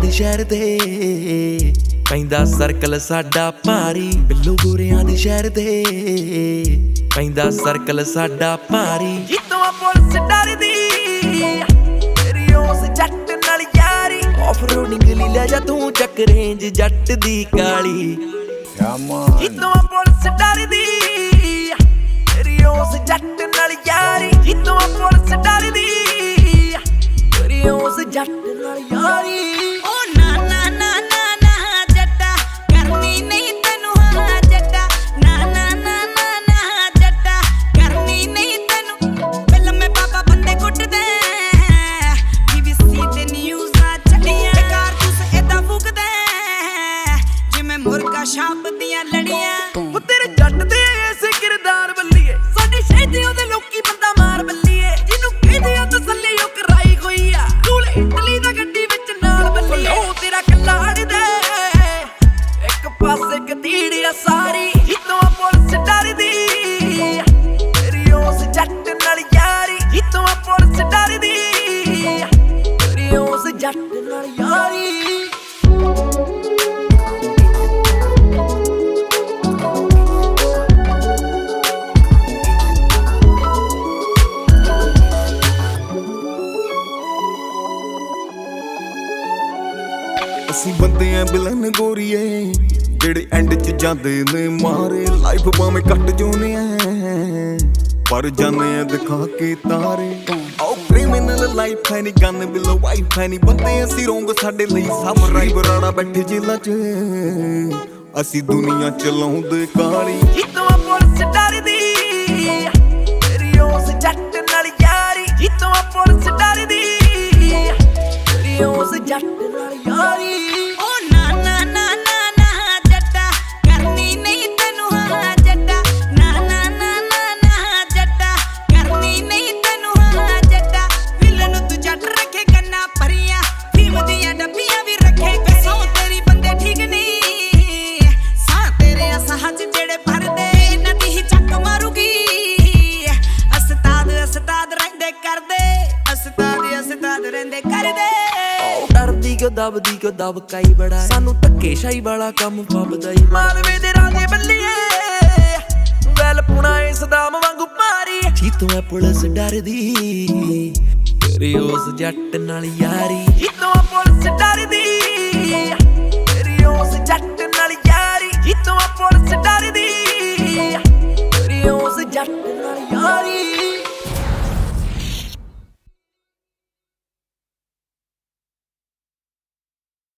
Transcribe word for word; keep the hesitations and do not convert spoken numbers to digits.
ਦੇ ਸ਼ਹਿਰ ਦੇ ਪੈਂਦਾ ਸਰਕਲ ਸਾਡਾ ਭਾਰੀ। ਬਿੱਲੋ ਗੋਰਿਆਂ ਦੇ ਸ਼ਹਿਰ ਦੇ ਪੈਂਦਾ ਸਰਕਲ ਸਾਡਾ ਭਾਰੀ। ਜਿੱਤੋਂ ਪੁਲਿਸ ਡਰਦੀ ਤੇਰੀ ਉਸ ਜੱਟ ਨਾਲ ਯਾਰੀ। ਆਫ ਰੋਡਿੰਗ ਲਈ ਲੈ ਜਾ ਤੂੰ ਚੱਕ ਰੇਂਜ ਜੱਟ ਦੀ ਕਾਲੀ। ਜਿੱਤੋਂ ਪੁਲਿਸ ਡਰਦੀ ਤੇਰੀ ਉਸ ਜੱਟ ਨਾਲ ਯਾਰੀ। ਜਿੱਤੋਂ ਪੁਲਿਸ ਡਰਦੀ ਤੇਰੀ ਉਸ ਜੱਟ ਨਾਲ ਯਾਰੀ। ਸ਼ਾਬਦੀਆਂ ਲੜੀਆਂ ਤੇਰੇ ਜੱਟ ਦੇ ਐਸੇ ਕਿਰਦਾਰ ਬੱਲੀਏ। ਸਾਡੇ ਸ਼ਹਿਰ ਦੇ ਉਹਦੇ ਲੋਕੀ ਬੰਦਾ ਮਾਰ ਬੱਲੀਏ। ਜਿਹਨੂੰ ਕਹਿੰਦੇ ਆ ਤਸੱਲੀ ਉਹ ਕਰਾਈ ਹੋਈ ਆ। ਕੂਲੇ ਇਟਲੀ ਦਾ ਗੱਡੀ ਵਿੱਚ ਨਾਲ ਬੱਲੀਏ। ਉਹ ਤੇਰਾ ਕੱਲਾ ਹੜਦਾ ਇੱਕ ਪਾਸੇ ਕਤੀੜੀਆ ਸਾਰੀ। ਜਿੱਤੋਂ ਪੁਲਿਸ ਡਰਦੀ ਤੇਰੀ ਉਸ ਜੱਟ ਨਾਲ ਯਾਰੀ। ਜਿੱਤੋਂ ਪੁਲਿਸ ਡਰਦੀ ਤੇਰੀ ਉਸ ਜੱਟ ਨਾਲ ਯਾਰੀ। ਅਸੀਂ ਬੰਦੇ ਆ ਬਿਲਨ ਗੋਰੀਏ ਜਿਹੜੇ ਐਂਡ ਚ ਜਾਂਦੇ ਨੇ ਮਾਰੇ। ਲਾਈਫ ਭਾਵੇਂ ਕੱਟ ਜੋਨੇ ਆ ਪਰ ਜਾਨੇ ਆ ਦਿਖਾ ਕੇ ਤਾਰੇ। ਆਓ ਕ੍ਰਿਮੀਨਲ ਲਾਈਫ ਹੈ ਨੀ ਗਨ ਬਿਲੋ ਵਾਈਫ ਹੈ ਨੀ। ਬੰਦੇ ਅਸੀਂ ਰੋਂਗ ਸਾਡੇ ਲਈ ਸਭ ਰਾਈ ਬਰਾੜਾ ਬੈਠੇ ਜੇਲਾਂ ਚ ਅਸੀਂ ਦੁਨੀਆ ਚਲਾਉਂਦੇ ਕਾਲੀ। ਜਿੱਤੋਂ ਪੁਲਿਸ ਡਰਦੀ ਤੇਰੀ ਉਸ ਜੱਟ ਨਾਲ ਯਾਰੀ। ਜਿੱਤੋਂ ਪੁਲਿਸ ਡਰਦੀ ਤੇਰੀ ਉਸ ਜੱਟ ਨਾਲ ਯਾਰੀ। ਡਰਦੀ ਕਿਉਂ ਦਬਦੀ ਕਿਉਂ ਦਬਕਾਈ ਬੜਾ। ਸਾਨੂੰ ਧੱਕੇਸ਼ਾਹੀ ਵਾਲਾ ਕੰਮ ਫੱਬਦਾ ਈ। ਮਾਲਵੇ ਦੇ ਰਾਜੇ ਬੱਲੀਏ ਵੈਲ ਪੁਣਾ ਏ ਸਦਾਮ ਵਾਂਗੂ ਭਾਰੀ। ਜਿੱਤੋਂ ਐ ਪੁਲਿਸ ਡਰਦੀ ਤੇਰੀ ਉਸ ਜੱਟ ਨਾਲ ਯਾਰੀ। ਜਿੱਤੋਂ ਪੁਲਿਸ ਡਰਦੀ